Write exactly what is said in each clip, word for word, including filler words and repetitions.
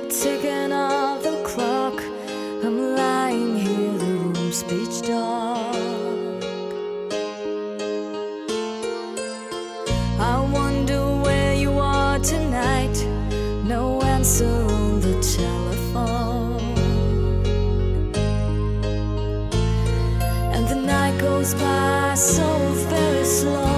ticking of the clock. I'm lying here, the room's pitch dark. I wonder where you are tonight. No answer on the telephone, and the night goes by so very slow.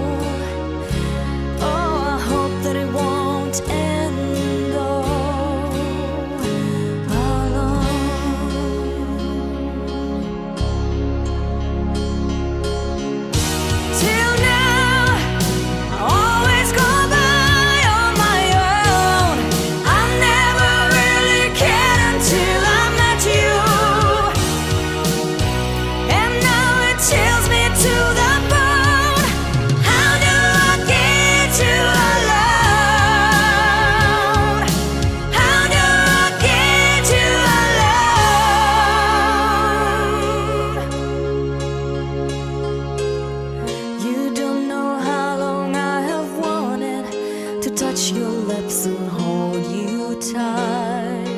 Touch your lips and hold you tight.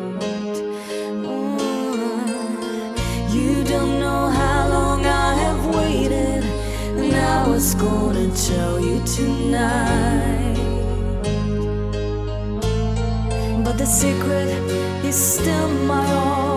Mm. You don't know how long I have waited, and I was gonna tell you tonight, but the secret is still my own.